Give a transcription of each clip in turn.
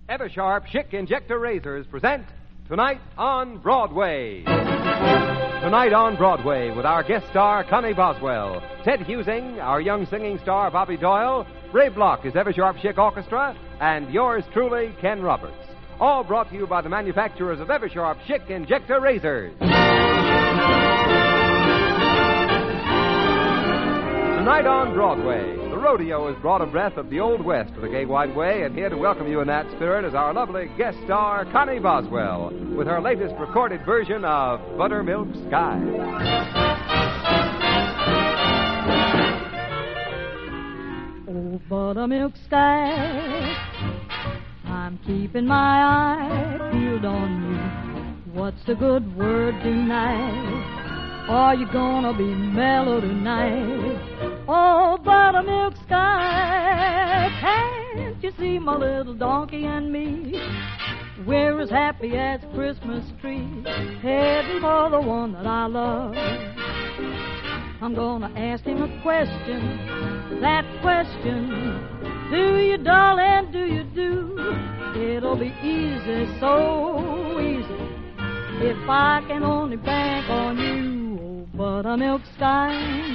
Eversharp Schick Injector Razors present Tonight on Broadway. Tonight on Broadway with our guest star, Connie Boswell, Ted Husing, our young singing star, Bobby Doyle, Ray Block is Eversharp Schick Orchestra, and yours truly, Ken Roberts. All brought to you by the manufacturers of Eversharp Schick Injector Razors. Tonight on Broadway, the rodeo has brought a breath of the Old West to the gay wide way, and here to welcome you in that spirit is our lovely guest star, Connie Boswell, with her latest recorded version of Buttermilk Sky. Oh, buttermilk sky, I'm keeping my eye peeled on you. What's the good word tonight? Are you gonna be mellow tonight? Oh, buttermilk sky, can't you see my little donkey and me? We're as happy as a Christmas tree, heading for the one that I love. I'm gonna ask him a question, that question, do you, darling, do you do? It'll be easy, so easy, if I can only bank on you. Oh, buttermilk sky,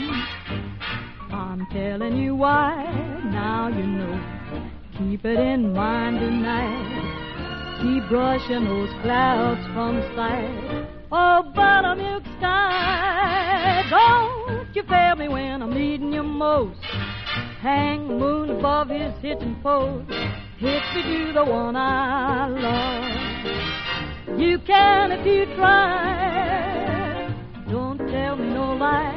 I'm telling you why, now you know. Keep it in mind tonight. Keep brushing those clouds from sight. Oh, buttermilk sky, don't you fail me when I'm needing you most. Hang the moon above his hitching post. Hitch me to the one I love. You can if you try. Don't tell me no lie.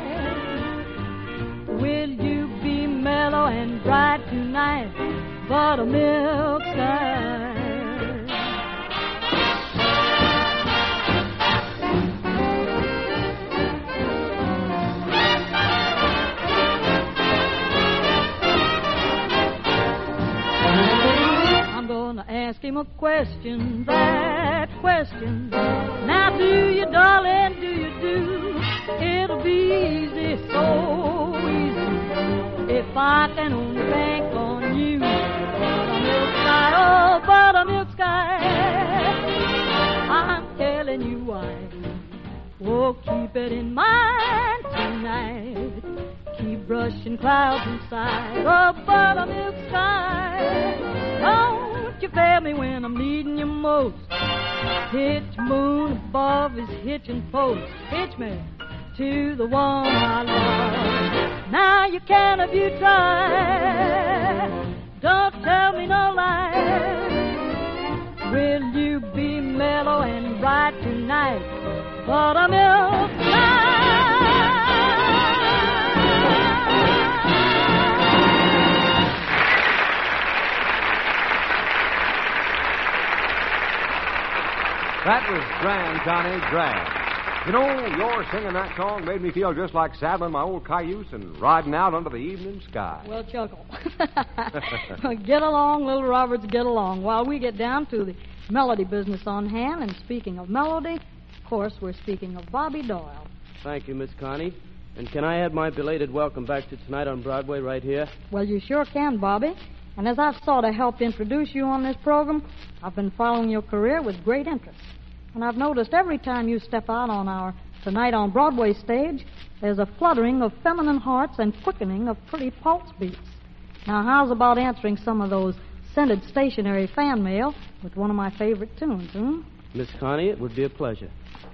Will you be mellow and bright tonight, buttermilk sky? I'm gonna ask him a question, that question. Now do you, darling, do you do? It'll be easy, so easy, if I can only bank on you. Buttermilk sky, oh, buttermilk sky, I'm telling you why. Oh, keep it in mind tonight. Keep brushing clouds inside. Oh, buttermilk sky, don't you fail me when I'm needing you most. Hitch moon above his hitching post. Hitch me to the one I love. Now you can if you try. Don't tell me no lie. Will you be mellow and bright tonight, buttermilk sky? That was grand, Connie, grand. You know, your singing that song made me feel just like saddling my old cayuse and riding out under the evening sky. Well, chuckle. Get along, little Roberts, get along. While we get down to the melody business on hand, and speaking of melody, of course, we're speaking of Bobby Doyle. Thank you, Miss Connie. And can I add my belated welcome back to Tonight on Broadway right here? Well, you sure can, Bobby. And as I've sort of helped introduce you on this program, I've been following your career with great interest. And I've noticed every time you step out on our Tonight on Broadway stage, there's a fluttering of feminine hearts and quickening of pretty pulse beats. Now, how's about answering some of those scented stationery fan mail with one of my favorite tunes, hmm? Miss Connie, it would be a pleasure.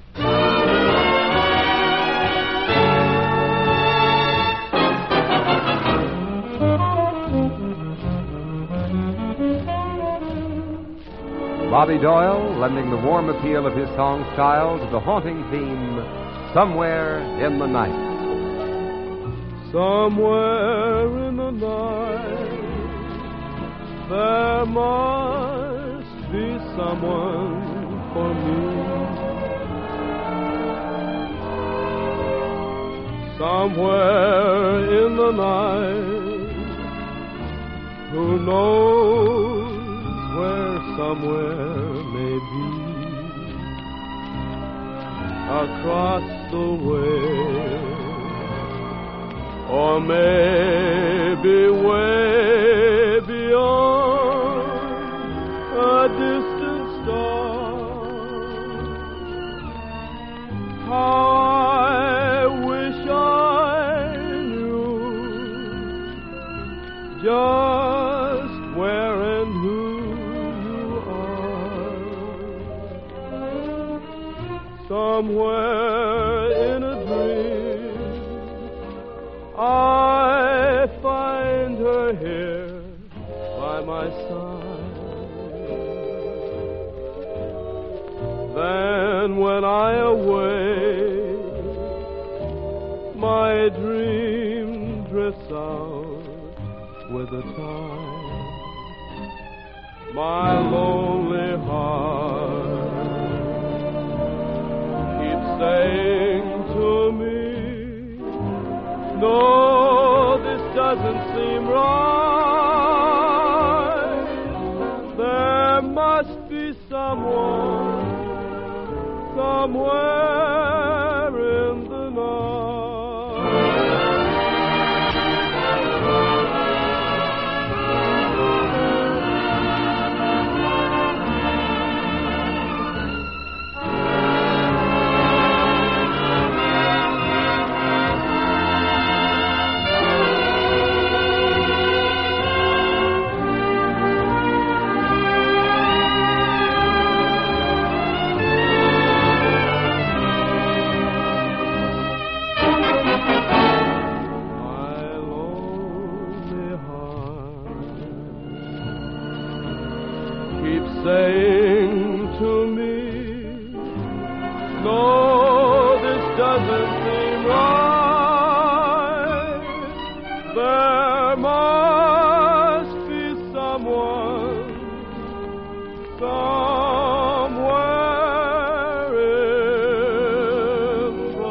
Bobby Doyle lending the warm appeal of his song style to the haunting theme, Somewhere in the Night. Somewhere in the night there must be someone for me. Somewhere in the night, who knows where somewhere may be, across the way, or maybe way beyond a somewhere in a dream, I find her here by my side. Then when I awake, my dream drifts out with the tide. My lonely heart keeps saying to me, no, this doesn't seem right. There must be someone somewhere in the saying to me, no, this doesn't seem right. There must be someone somewhere in the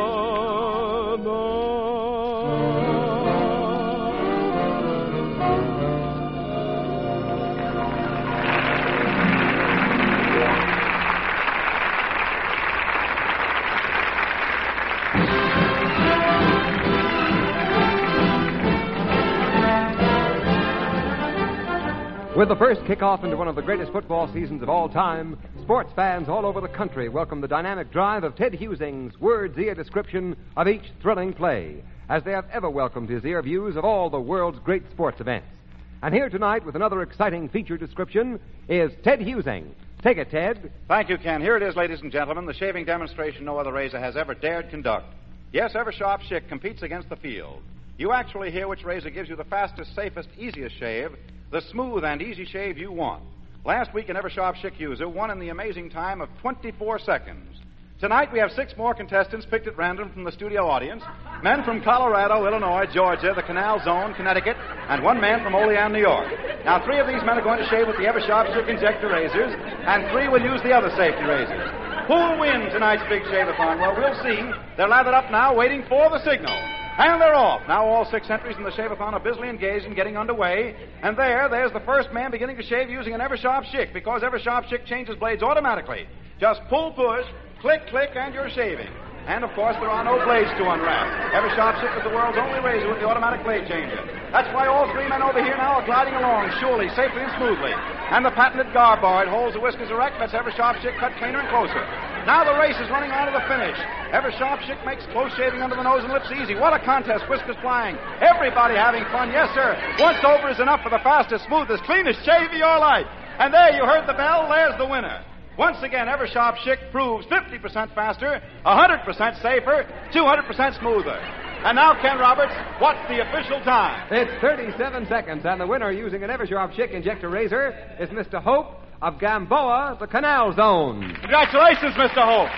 With the first kickoff into one of the greatest football seasons of all time, sports fans all over the country welcome the dynamic drive of Ted Husing's word's-ear description of each thrilling play, as they have ever welcomed his ear views of all the world's great sports events. And here tonight with another exciting feature description is Ted Husing. Take it, Ted. Thank you, Ken. Here it is, ladies and gentlemen, the shaving demonstration no other razor has ever dared conduct. Yes, Eversharp Schick competes against the field. You actually hear which razor gives you the fastest, safest, easiest shave, the smooth and easy shave you want. Last week, an Eversharp Schick user won in the amazing time of 24 seconds. Tonight, we have 6 more contestants picked at random from the studio audience. Men from Colorado, Illinois, Georgia, the Canal Zone, Connecticut, and 1 man from Olean, New York. Now, 3 of these men are going to shave with the Eversharp Schick injector razors, and 3 will use the other safety razors. Who'll win tonight's big shave-a-thon? Well, we'll see. They're lathered up now, waiting for the signal. And they're off. Now all 6 entries in the shave-a-thon are busily engaged in getting underway. And there's the first man beginning to shave using an Eversharp Schick, because Eversharp Schick changes blades automatically. Just pull, push, click, click, and you're shaving. And, of course, there are no blades to unwrap. Eversharp Schick is the world's only razor with the automatic blade changer. That's why all 3 men over here now are gliding along, surely, safely, and smoothly. And the patented gar bar, it holds the whiskers erect, lets Eversharp Schick cut cleaner and closer. Now the race is running on to the finish. Eversharp Schick makes close shaving under the nose and lips easy. What a contest, whiskers flying. Everybody having fun, yes, sir. Once over is enough for the fastest, smoothest, cleanest shave of your life. And there, you heard the bell, there's the winner. Once again, Eversharp Schick proves 50% faster, 100% safer, 200% smoother. And now, Ken Roberts, what's the official time? It's 37 seconds, and the winner using an Eversharp Schick injector razor is Mr. Hope of Gamboa, the Canal Zone. Congratulations, Mr. Hope.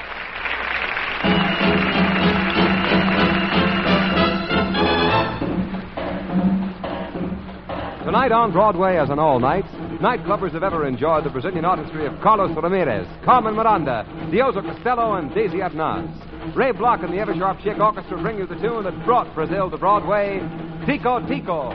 Tonight on Broadway, as on all nights, nightclubbers have ever enjoyed the Brazilian artistry of Carlos Ramirez, Carmen Miranda, Dioso Costello, and Daisy Abnaz. Ray Bloch and the Eversharp Schick Orchestra bring you the tune that brought Brazil to Broadway, Tico Tico.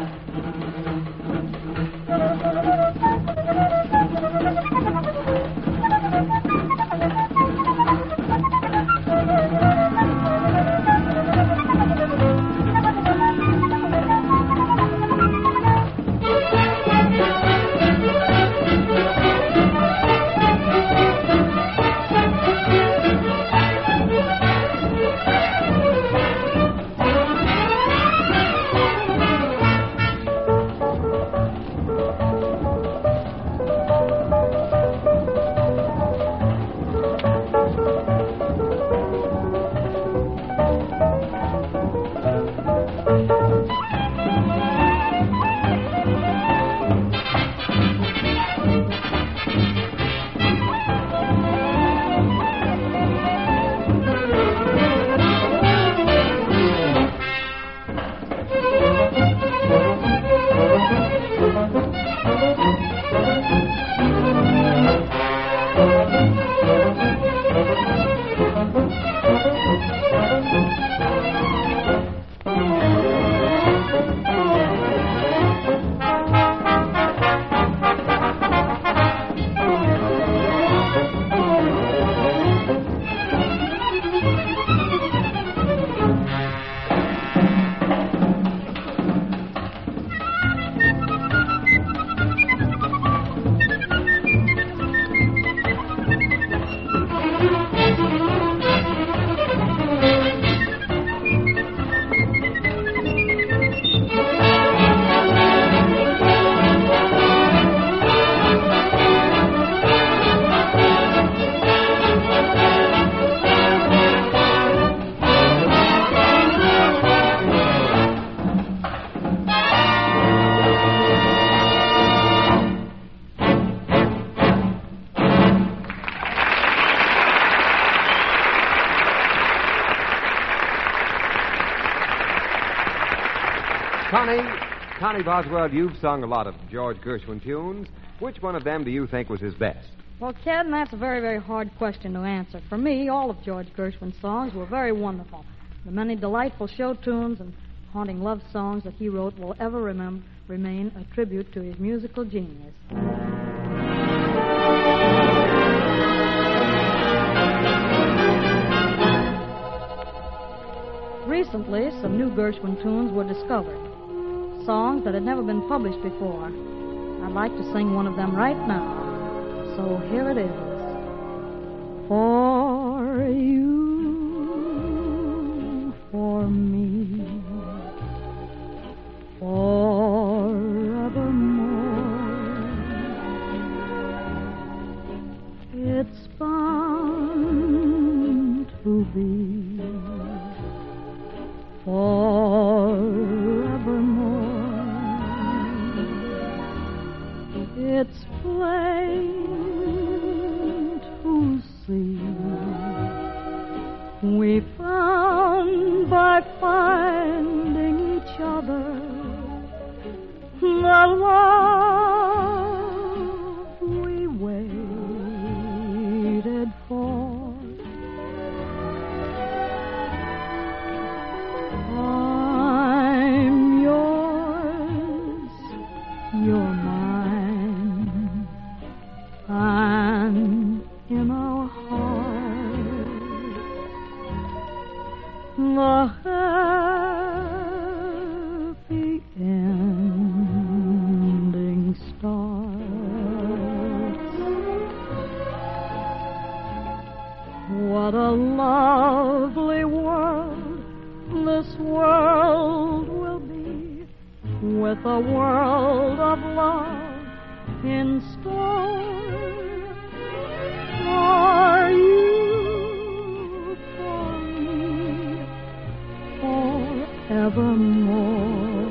Connie Boswell, you've sung a lot of George Gershwin tunes. Which one of them do you think was his best? Well, Ken, that's a very, very hard question to answer. For me, all of George Gershwin's songs were very wonderful. The many delightful show tunes and haunting love songs that he wrote will ever remain a tribute to his musical genius. Recently, some new Gershwin tunes were discovered. Songs that had never been published before. I'd like to sing one of them right now. So here it is. For you, for me, forevermore. It's bound to be forevermore. It's plain to see we found by finding each other the love we waited for. I'm yours, you're mine, and in our hearts the happy ending starts. What a lovely world this world will be, with a world of love in store for you, for me, forevermore.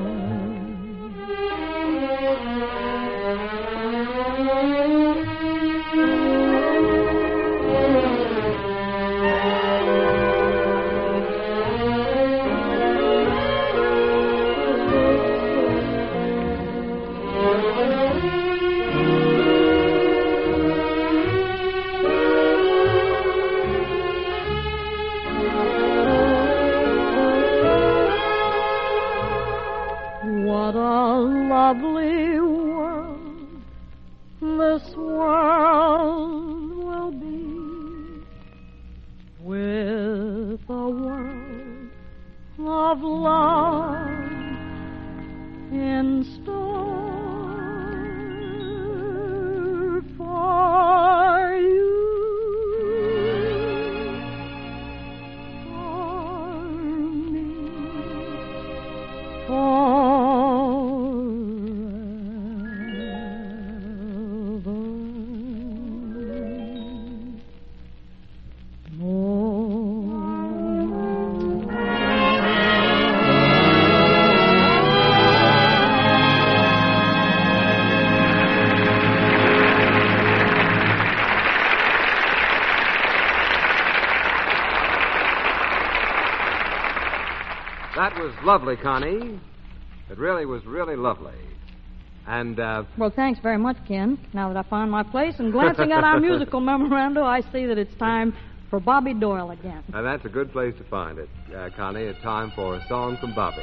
What a lovely world this world will be, with a world of love in store for you, for me, That was lovely, Connie. It really was really lovely. And, Well, thanks very much, Ken. Now that I found my place and glancing at our musical memoranda, I see that it's time for Bobby Doyle again. now that's a good place to find it, Connie. It's time for a song from Bobby.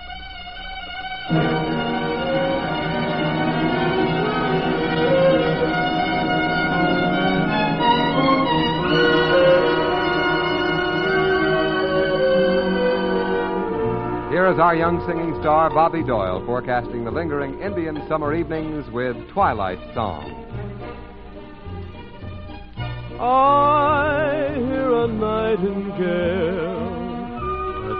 Here is our young singing star, Bobby Doyle, forecasting the lingering Indian summer evenings with Twilight Song. I hear a nightingale at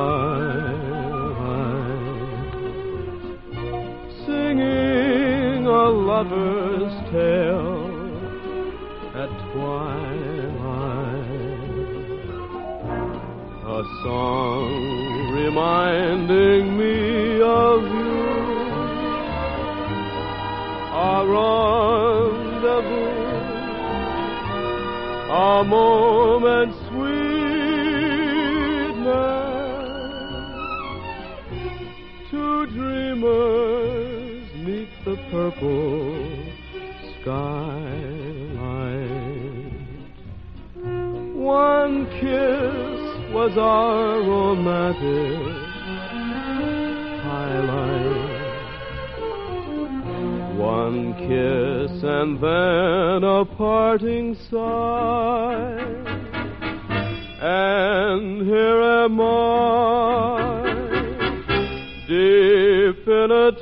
twilight singing a lover's tale at twilight, a song reminding me of you, a rendezvous, a moment's sweetness, to dream dreamers 'neath the purple skyline. One kiss was our romantic highlight. One kiss and then a parting sigh. And here am I, deep in a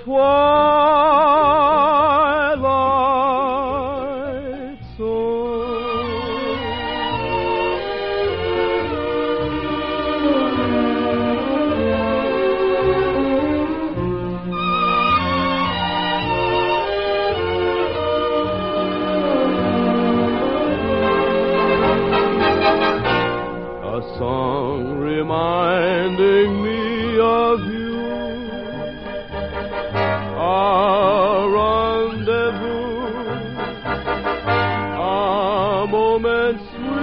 twilight zone. A song reminding me of you, a rendezvous, a moment's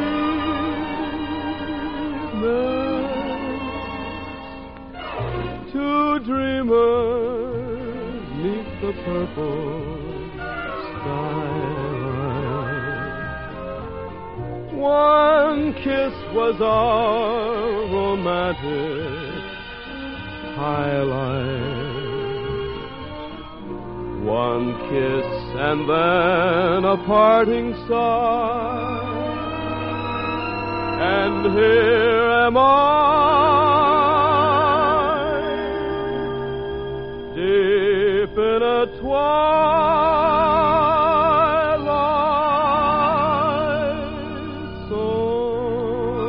sweetness. Two dreamers 'neath the purple skyline. One kiss was our romantic highlight. One kiss and then a parting sigh. And here am I, deep in a twilight zone.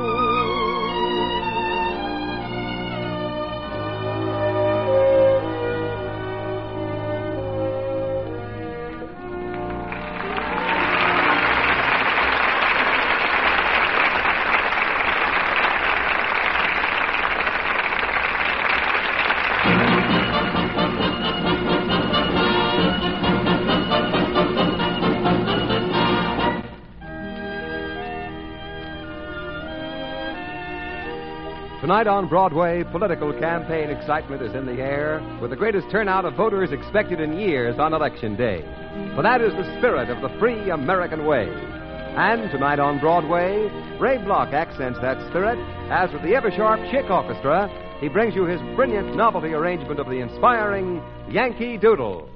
Tonight on Broadway, political campaign excitement is in the air, with the greatest turnout of voters expected in years on Election Day. For that is the spirit of the free American way. And tonight on Broadway, Ray Bloch accents that spirit, as with the ever-sharp Chick Orchestra, he brings you his brilliant novelty arrangement of the inspiring Yankee Doodle.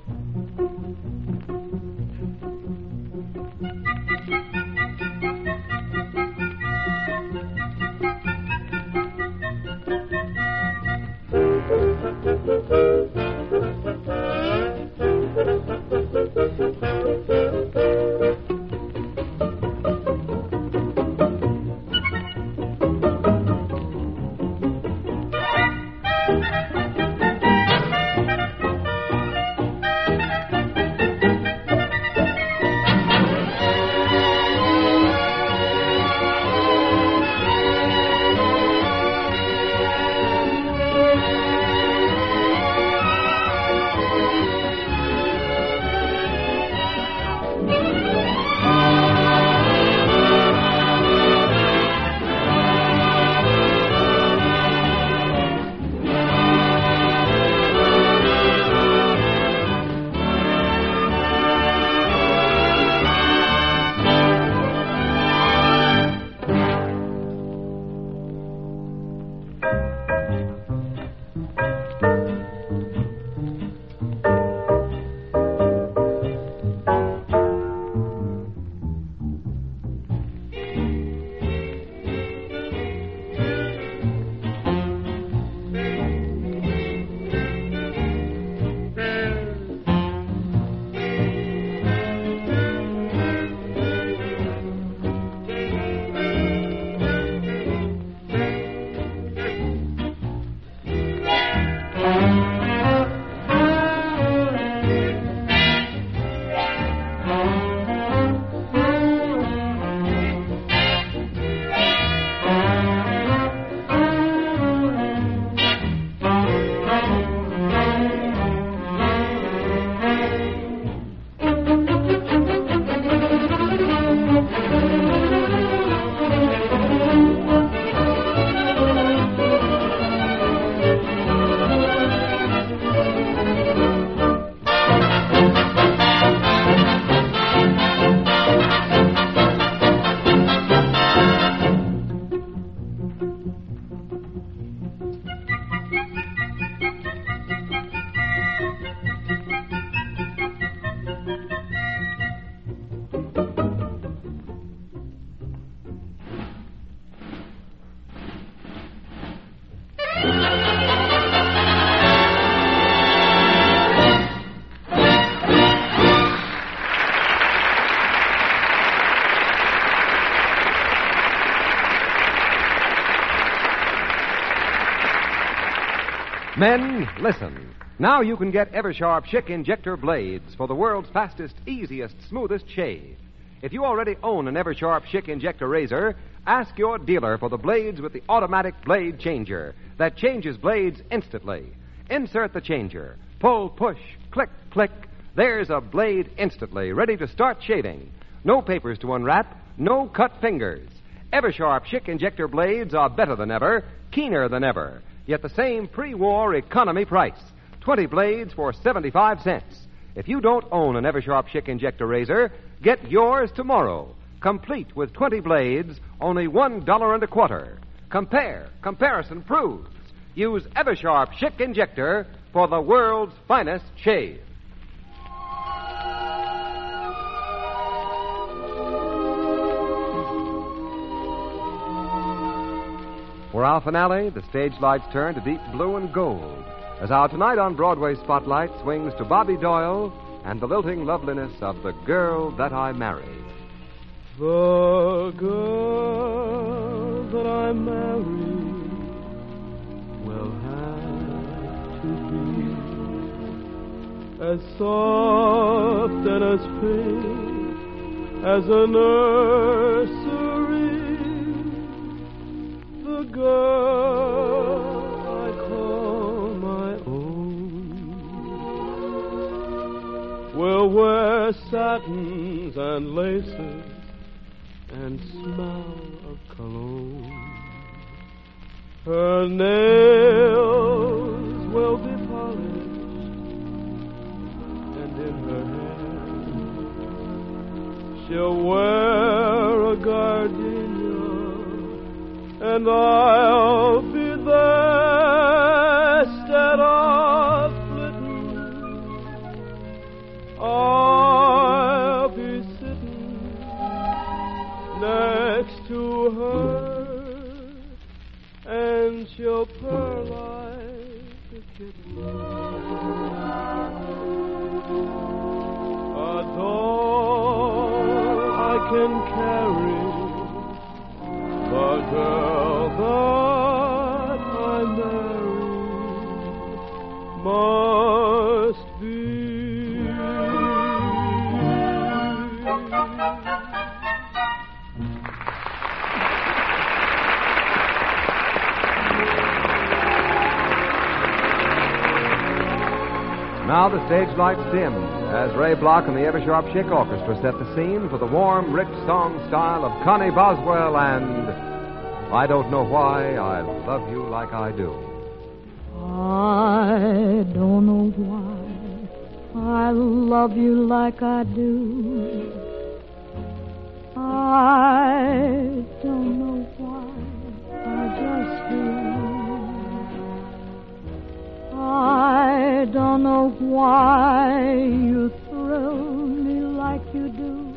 Men, listen. Now you can get Eversharp Schick Injector Blades for the world's fastest, easiest, smoothest shave. If you already own an Eversharp Schick Injector razor, ask your dealer for the blades with the automatic blade changer that changes blades instantly. Insert the changer. Pull, push, click, click. There's a blade instantly, ready to start shaving. No papers to unwrap, no cut fingers. Eversharp Schick Injector Blades are better than ever, keener than ever, yet the same pre-war economy price. 20 blades for 75 cents. If you don't own an Eversharp Schick Injector razor, get yours tomorrow. Complete with 20 blades, only $1.25. Compare. Comparison proves. Use Eversharp Schick Injector for the world's finest shave. For our finale, the stage lights turn to deep blue and gold as our Tonight on Broadway spotlight swings to Bobby Doyle and the lilting loveliness of The Girl That I Married. The girl that I married will have to be as soft and as pink as a nursery. The girl I call my own will wear satins and laces and smell of cologne. Her nails will be polished, and in her hair she'll wear a gardenia, and I'll be there instead of flitting. I'll be sitting next to her, and she'll purr like a kitten. A doll I can carry, the girl that I married must be. Now the stage lights dim as Ray Block and the Eversharp Schick Orchestra set the scene for the warm, rich song style of Connie Boswell and I Don't Know Why I Love You Like I Do. I don't know why I love you like I do. I don't know why I just do. I don't know why you thrill me like you do.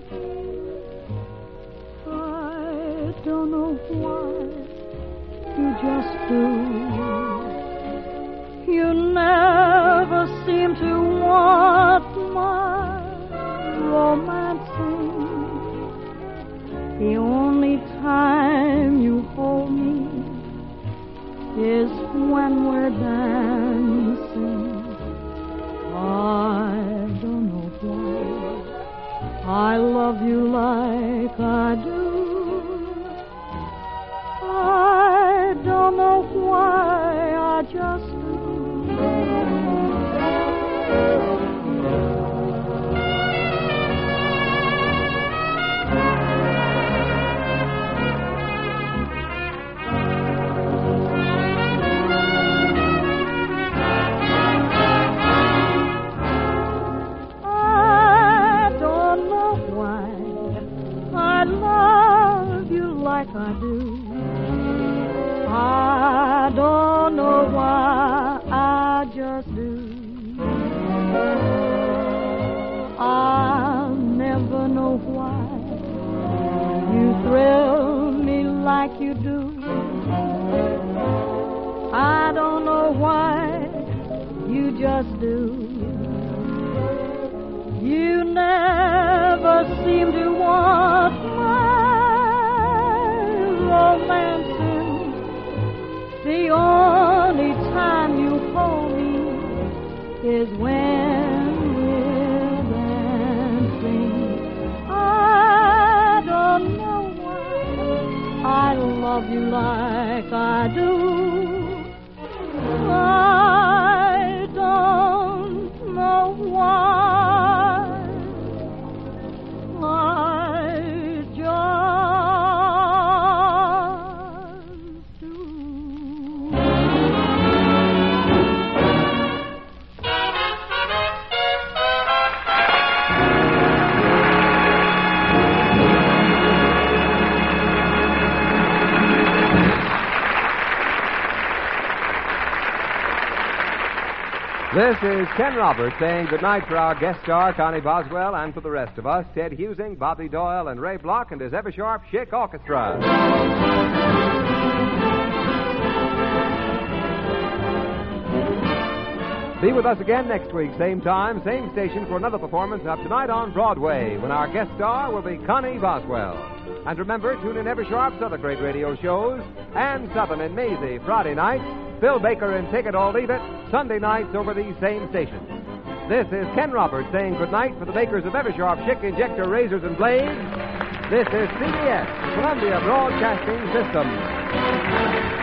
I don't know why you just do. You never seem to want my romancing. The only time you hold me is when we're dancing. I don't know why I love you like I do. I don't know why I just do. I do. I don't know why is when we're dancing. I don't know why I love you like I do. I don't know why. I just do. This is Ken Roberts saying goodnight for our guest star, Connie Boswell, and for the rest of us, Ted Husing, Bobby Doyle, and Ray Block, and his ever-sharp Schick Orchestra. Be with us again next week, same time, same station, for another performance of Tonight on Broadway, when our guest star will be Connie Boswell. And remember, tune in Ever Sharp's other great radio shows, Ann Southern and Maisie, Friday nights, Phil Baker in Take It or Leave It, Sunday nights over these same stations. This is Ken Roberts saying goodnight for the makers of Eversharp Schick Injector Razors and Blades. This is CBS, Columbia Broadcasting System.